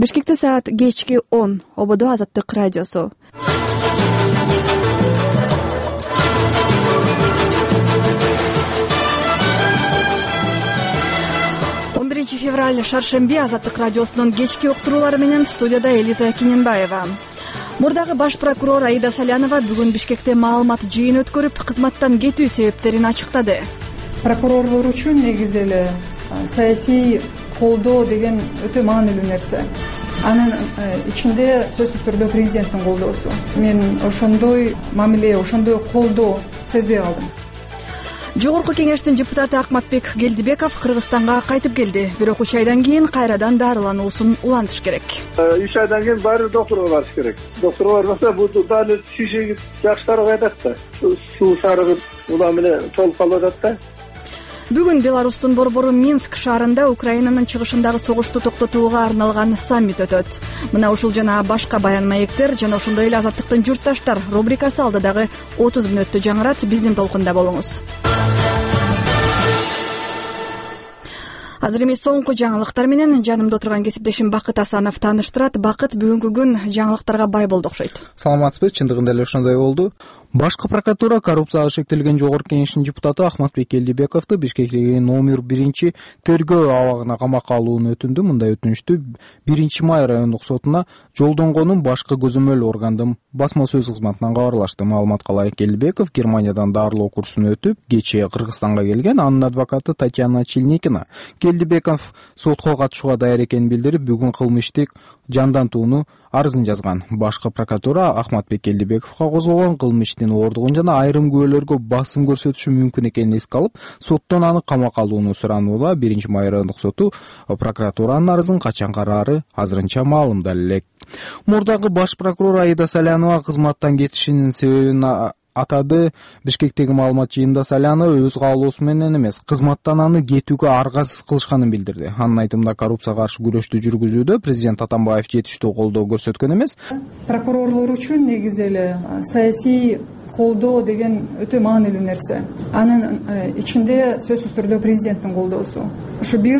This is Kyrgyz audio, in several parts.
Бишкекте саат кечки 10. Ободо Азаттык радиосу. 11 февраль шаршемби Азаттык радиосунун кечки уктуруулары менен студияда Элиза Киненбаева. Мурдагы баш прокурор Аида Салянова бүгүн Бишкекте маалымат жыйын өткөрүп, кызматтан кетүү себептерин ачыктады. Прокурорлор үчүн негизи эле саясий колдоо деген өтө маанилүү нерсе. Анын ичинде сөзсүз түрдө президенттин колдоосу. Мен ошондой мамиле, ошондой колдоо сезбей калдым. Жогорку кеңештин депутаты Акматбек Келдибеков Кыргызстанга кайтып келди. Бирок 3 айдан кийин кайрадан дарылануусун улантыш керек. 3 айдан кийин баары доктурга барыш керек. Доктурга бармаса бул дагы шишиги жакшырып атат да. Суу сарыгып улам эле толуп калып атат да. Бүгүн Беларустун борбору Минск шаарында Украинанын чыгышындагы согушту токтотууга арналган саммит өтөт. Мына ушул жана башка баян маектер жана ошондой эле Азаттыктын журтташтар рубрикасы алдыдагы 30 мүнөттө жаңырат. Биздин толкунда болуңуз. Азыр эми соңку жаңылыктар менен жанымда отурган кесиптешим Бакыт Асанов тааныштырат. Бакыт, бүгүнкү күн жаңылыктарга бай болду окшойт. Саламатсызбы? Чындыгында эле ошондой болду. Башкы прокуратура коррупцияга шектелген жогорку кеңештин депутаты Акматбек Келдибековду Бишкектеги номер 1 тергөө абагына камакка алууну өтүндү. Мындай өтүнүштү 1 май райондук сотуна жолдонгонун башкы көзөмөл органдын басма сөз кызматынан кабарлашты. Маалыматка ылайык, Келдибеков Германиядан дарылоо курсун өтүп, кечээ Кыргызстанга келген. Анын адвокаты Татьяна Чильникина Келдибеков сотко катышууга даяр экенин билдирип, бүгүн кылмыштык жандантууну арызын жазган. Башкы прокуратура Акматбек Келдибековго козголгон кылмыштын оордугун жана айрым күбөлөргө басым көрсөтүшү мүмкүн экенин эске алып, соттон аны камакка алууну суранууда. 1 май райондук соту прокуратуранын арызын качан караары азырынча маалымдале элек. Мурдагы баш прокурор Аида Салянова кызматтан кетишинин себебин атады. Бишкектеги маалымат жыйынында Салянова өз каалоосу менен эмес, кызматтан аны кетүүгө аргасыз кылышканын билдирди. Анын айтымында коррупцияга каршы күрөштү жүргүзүүдө президент Атамбаев жетиштүү колдоо көрсөткөн эмес. Прокурорлор үчүн негизи эле саясий колдоо деген өтө маанилүү нерсе. Анын ичинде сөзсүз түрдө президенттин колдоосу. Ошо бир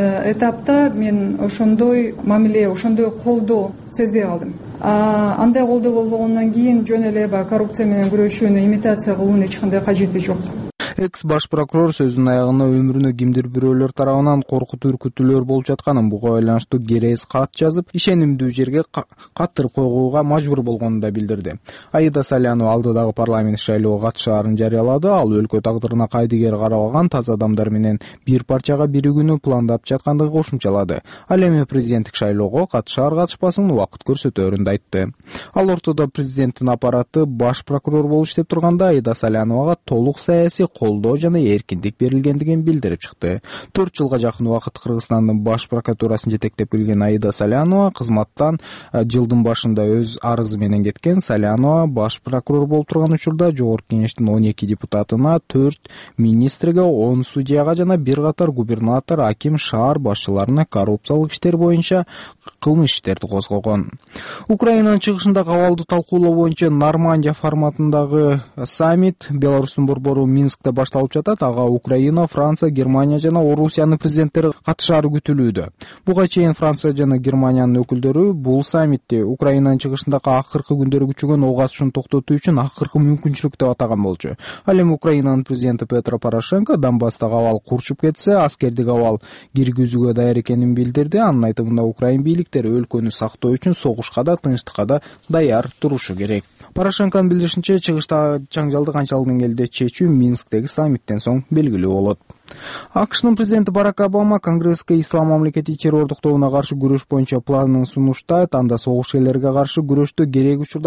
этапта мен ошондой мамиле, ошондой колдоо сезбей калдым. Андай колдоо болбогондон кийин жөн эле коррупция менен күрөшүүнү имитация кылуунун эч кандай кажети жок. Экс баш прокурор сөзүнүн аягында өмүрүнө кимдир бирөөлөр тарабынан коркутуу үркүтүүлөр болуп жатканын, буга байланыштуу керез кат жазып, ишенимдүү жерге каттырып койгууга мажбур болгонун да билдирди. Аида Салянова алдыдагы парламент шайлоого катышаарын жарыялады. Ал өлкө тагдырына кайдыгер карабаган таза адамдар менен бир парчага биригүүнү пландап жаткандыгын кошумчалады. Ал эми президенттик шайлоого катышар-катышпасын убакыт көрсөтөөрүн да айтты. Ал ортодо президенттин аппараты баш прокурор болуп иштеп турганда Аида Саляновага толук саясий колдоо жана эркиндик берилгендигин билдирип чыкты. 4 жылга жакын убакыт Кыргызстандын баш прокуратурасын жетектеп келген Аида Салянова кызматтан жылдын башында өз арызы менен кеткен. Салянова баш прокурор болуп турган учурда жогорку кеңештин 12 депутатына, 4 министрге, 10 судьяга жана бир катар губернатор, аким, шаар башчыларына коррупциялык иштер боюнча кылмыш иштерди козгогон. Украинанын чыгышында кабалды талкуулоо боюнча Нормандия форматындагы саммит Беларустун борбору Минскте башталып жатат. Ага Украина, Франция, Германия жана Орусиянын президенттери катышаары күтүлүүдө. Буга чейин Франция жана Германиянын өкүлдөрү бул саммитти Украинанын чыгышындагы акыркы күндөрү күчөгөн ок атышын токтотуу үчүн акыркы мүмкүнчүлүк деп атаган болчу. Ал эми Украинанын президенти Петро Порошенко Донбасстагы абал курчуп кетсе, аскердик абал киргизүүгө даяр экенин билдирди. Анын айтымында Украин бийликтери өлкөнү сактоо үчүн согушка да, тынчтыкка да даяр турушу керек. Порошенконун билдиришинче, чыгышта жаңжалды канчалык деңгээлде чечүү Минсктеги саммиттен соң белгилүү болот. АКШнын президенти Барак Обама Конгресске ислам мамлекети террордук тобуна каршы күрөш боюнча планын сунуштайт. Анда согушчуларга каршы күрөштө керек учурда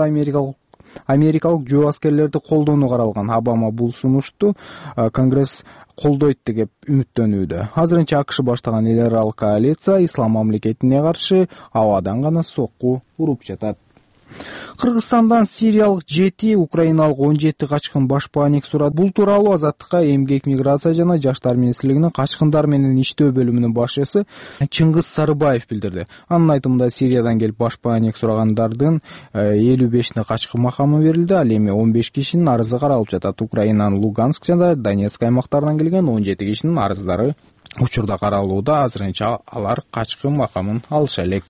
америкалык жөө аскерлерди колдоону каралган. Обама бул сунушту Конгресс колдойт деп үмүттөнүүдө. Азырынча АКШ баштаган эл аралык коалиция ислам мамлекетине каршы абадан гана сокку уруп жатат. Кыргызстандан сириялык 7, украиналык 17 качкын баш паник сурат. Бул тууралуу Азаттыкка эмгек, миграция жана жаштар министрлигинин качкындар менен иштөө бөлүмүнүн башчысы Чыңгыз Сарыбаев билдирди. Анын айтымында Сириядан келип баш паник сурагандардын 55-не качкын макамы берилди. Ал эми 15 кишинин арызы каралып жатат. Украинанын Луганск жана Донецк аймактарынан келген 17 кишинин арыздары учурда каралууда. Азырынча алар качкын макамын алыша элек.